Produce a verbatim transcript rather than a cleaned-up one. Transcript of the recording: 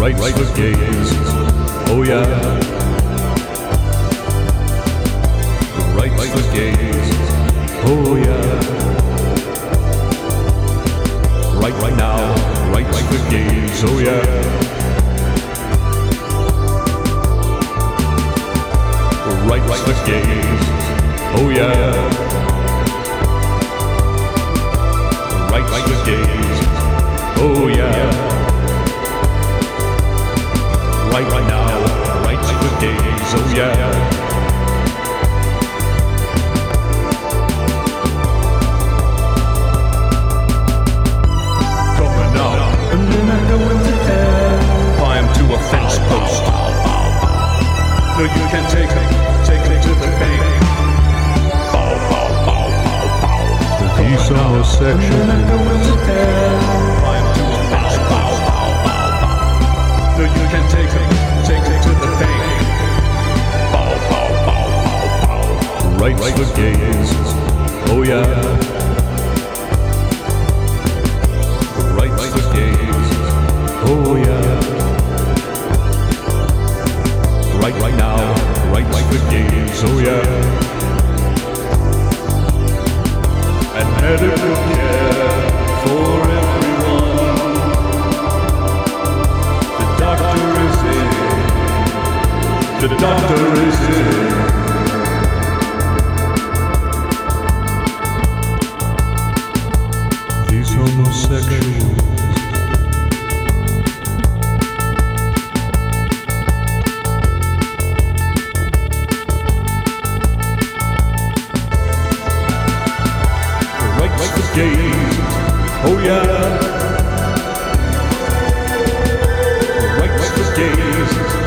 rights for gays. Oh yeah. The rights for gays. Oh yeah. Right, right now, rights for gays. Oh yeah. The rights for gays. Oh yeah. The rights for gays. Oh yeah. Right, right now, rights for gays. Oh yeah. No, you can take it, take it to the bank. Bow, bow, bow, bow, bow. He's homosexual. I am to a bow, bow, bow, bow, bow. No, you can take it, take it to the bank. Bow, bow, bow, bow, bow. Rights for gays. Oh yeah. Rights for gays. Oh yeah. Right, right now, right, right for gays, oh yeah. And medical care for everyone. The doctor is in. The doctor is in. These homosexuals. Gays, oh yeah. Rights for gays.